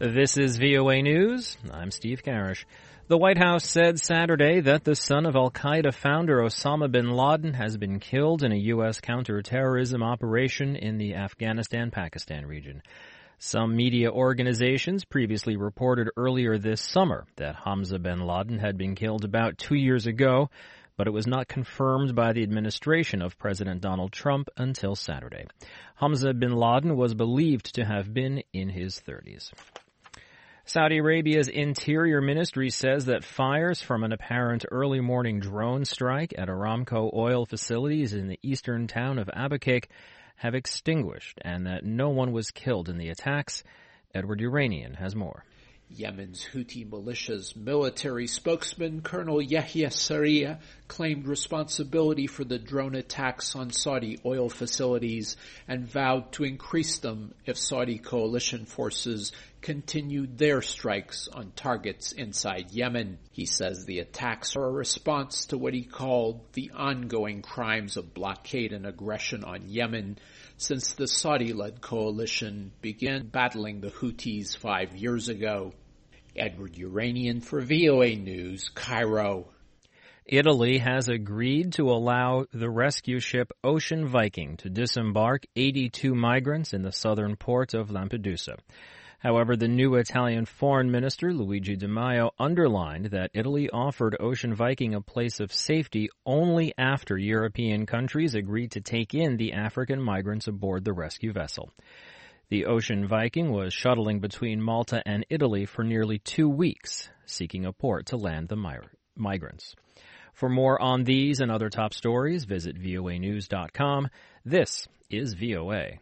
This is VOA News. I'm Steve Karish. The White House said Saturday that the son of al-Qaeda founder Osama bin Laden has been killed in a U.S. counterterrorism operation in the Afghanistan-Pakistan region. Some media organizations previously reported earlier this summer that Hamza bin Laden had been killed about 2 years ago, but it was not confirmed by the administration of President Donald Trump until Saturday. Hamza bin Laden was believed to have been in his 30s. Saudi Arabia's Interior Ministry says that fires from an apparent early morning drone strike at Aramco oil facilities in the eastern town of Abaqaiq have extinguished and that no one was killed in the attacks. Edward Uranian has more. Yemen's Houthi militia's military spokesman, Colonel Yahya Sarriya, claimed responsibility for the drone attacks on Saudi oil facilities and vowed to increase them if Saudi coalition forces continued their strikes on targets inside Yemen. He says the attacks are a response to what he called the ongoing crimes of blockade and aggression on Yemen since the Saudi-led coalition began battling the Houthis 5 years ago. Edward Uranian for VOA News, Cairo. Italy has agreed to allow the rescue ship Ocean Viking to disembark 82 migrants in the southern port of Lampedusa. However, the new Italian Foreign Minister, Luigi Di Maio, underlined that Italy offered Ocean Viking a place of safety only after European countries agreed to take in the African migrants aboard the rescue vessel. The Ocean Viking was shuttling between Malta and Italy for nearly 2 weeks, seeking a port to land the migrants. For more on these and other top stories, visit voanews.com. This is VOA.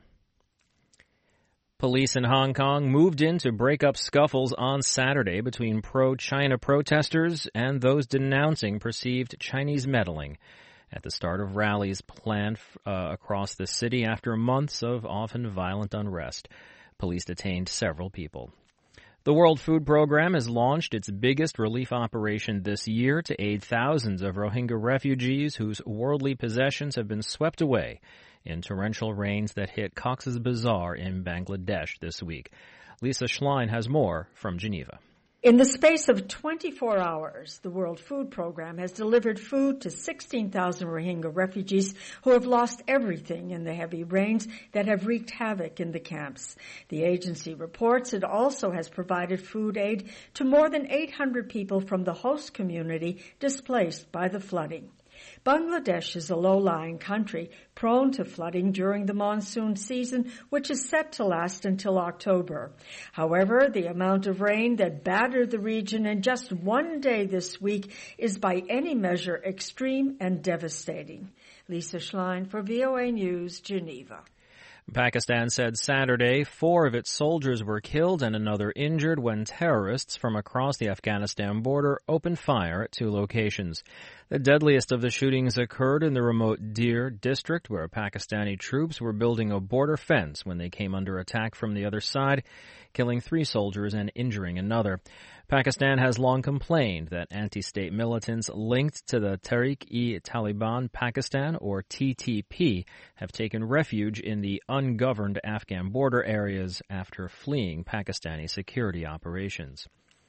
Police in Hong Kong moved in to break up scuffles on Saturday between pro-China protesters and those denouncing perceived Chinese meddling at the start of rallies planned across the city after months of often violent unrest. Police detained several people. The World Food Programme has launched its biggest relief operation this year to aid thousands of Rohingya refugees whose worldly possessions have been swept away in torrential rains that hit Cox's Bazar in Bangladesh this week. Lisa Schlein has more from Geneva. In the space of 24 hours, the World Food Programme has delivered food to 16,000 Rohingya refugees who have lost everything in the heavy rains that have wreaked havoc in the camps. The agency reports it also has provided food aid to more than 800 people from the host community displaced by the flooding. Bangladesh is a low-lying country prone to flooding during the monsoon season, which is set to last until October. However, the amount of rain that battered the region in just one day this week is by any measure extreme and devastating. Lisa Schlein for VOA News, Geneva. Pakistan said Saturday 4 of its soldiers were killed and another injured when terrorists from across the Afghanistan border opened fire at 2 locations. The deadliest of the shootings occurred in the remote Dir district, where Pakistani troops were building a border fence when they came under attack from the other side, killing 3 soldiers and injuring another. Pakistan has long complained that anti-state militants linked to the Tehreek-e-Taliban Pakistan, or TTP, have taken refuge in the ungoverned Afghan border areas after fleeing Pakistani security operations.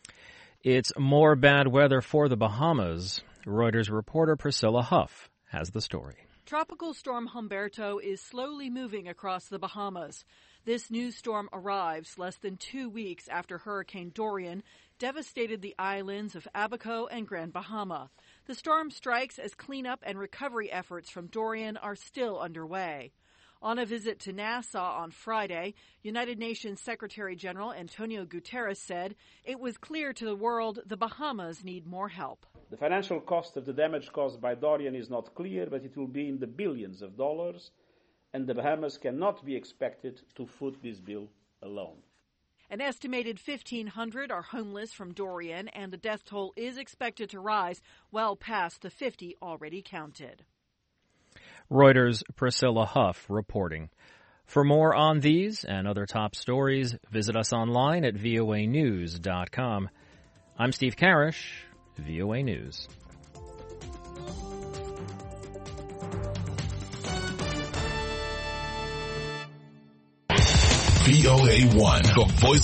It's more bad weather for the Bahamas. Reuters reporter Priscilla Huff has the story. Tropical storm Humberto is slowly moving across the Bahamas. This new storm arrives less than 2 weeks after Hurricane Dorian devastated the islands of Abaco and Grand Bahama. The storm strikes as cleanup and recovery efforts from Dorian are still underway. On a visit to Nassau on Friday, United Nations Secretary General Antonio Guterres said it was clear to the world the Bahamas need more help. The financial cost of the damage caused by Dorian is not clear, but it will be in the billions of dollars, and the Bahamas cannot be expected to foot this bill alone. An estimated 1,500 are homeless from Dorian, and the death toll is expected to rise well past the 50 already counted. Reuters' Priscilla Huff reporting. For more on these and other top stories, visit us online at voanews.com. I'm Steve Karish, VOA News. VOA1, the voice